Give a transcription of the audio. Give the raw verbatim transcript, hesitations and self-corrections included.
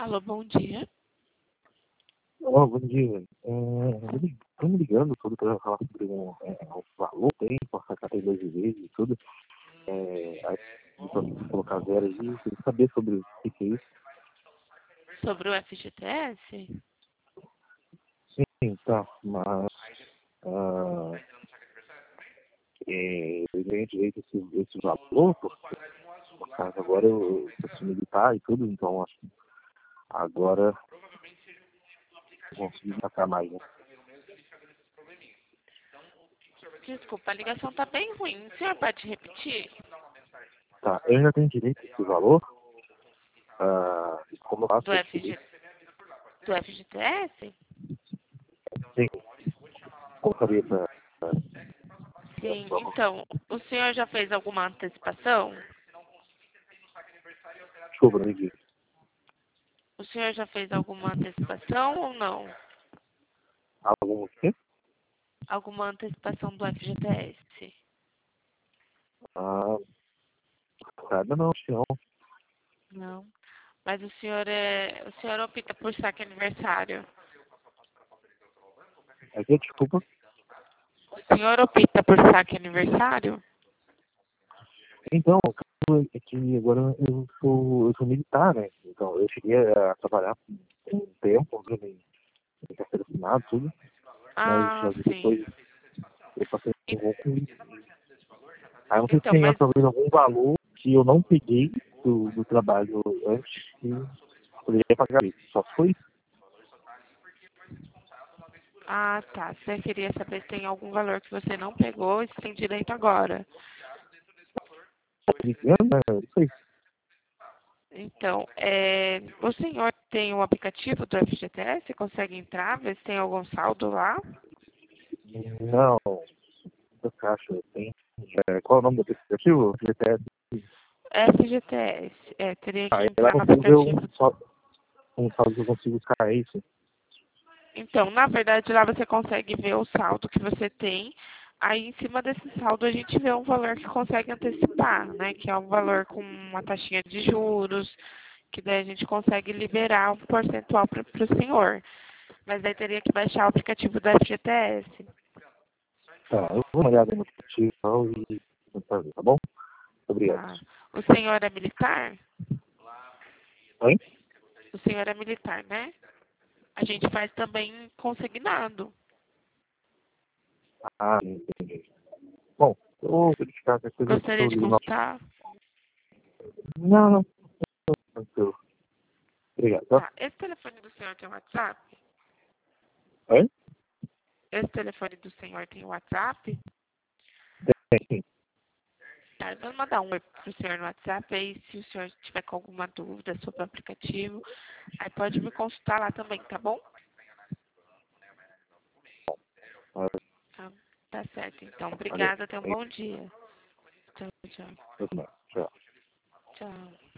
Alô, bom dia. Ó, bom dia. Estou me ligando tudo para falar sobre um, é, um valor, tem, passar cartão dois vezes e tudo. É, aí, para colocar zero aí, eu queria saber sobre o que, que é isso. Sobre o F G T S? Sim, tá, mas ah, é, eu ganhei direito esse, esse valor, porque por causa agora eu, eu sou militar e tudo, então acho que agora eu consegui sacar mais, né? Desculpa, a ligação tá bem ruim. O senhor pode repetir? Tá, eu já tenho direito a esse valor, ah, como eu faço Do esse F G, direito? do F G T S? Sim, colocaria para Sim, então, o senhor já fez alguma antecipação? desculpa, não entendi. O senhor já fez alguma antecipação ou não? Algum quê? Alguma antecipação do F G T S? Ah, nada não, senhor. Não. Mas o senhor é. O senhor opta por saque aniversário. Aqui, desculpa. O senhor opta por saque aniversário? Então, o caso é que agora eu sou, eu sou militar, né? Então, eu cheguei a trabalhar por um tempo, né, em em carteira assinada, tudo, mas Ah, logo sim. depois eu passei E- um pouco. Aí eu não sei se Então, tem mas talvez algum valor que eu não peguei do, do trabalho antes que poderia pagar isso. Só foi isso. Ah, tá. Você queria saber se tem algum valor que você não pegou e se tem direito agora. Né? Isso aí. Então, é, o senhor tem o aplicativo do F G T S? Consegue entrar, ver se tem algum saldo lá? Não, da caixa tem. É, qual é o nome do aplicativo? G T S. F G T S. É, teria que Aí lá entrar eu no consigo ver aplicativo. um, só, um saldo que eu consigo buscar isso. Então, na verdade, lá você consegue ver o saldo que você tem. Aí, em cima desse saldo, a gente vê um valor que consegue antecipar, né? Que é um valor com uma taxinha de juros, que daí a gente consegue liberar um percentual para o senhor. Mas daí teria que baixar o aplicativo do F G T S. Tá, eu vou dar uma olhada no aplicativo e tal e vou fazer, tá bom? Obrigado. Tá. O senhor é militar? Oi? O senhor é militar, né? A gente faz também consignado. Ah, entendi. Bom, eu vou verificar qualquer coisa Gostaria eu de ligo no... consultar? Não, não, tranquilo. Obrigado, tá? Tá. Esse telefone do senhor tem WhatsApp? Oi? Esse telefone do senhor tem WhatsApp? Tem, sim. Tá, eu vou mandar um oi pro senhor no WhatsApp, aí se o senhor tiver com alguma dúvida sobre o aplicativo, aí pode me consultar lá também, tá bom? Ah, Tá, tá certo, então. valeu. Obrigada, tenha um bom dia. Tchau, tchau. Tchau. Tchau.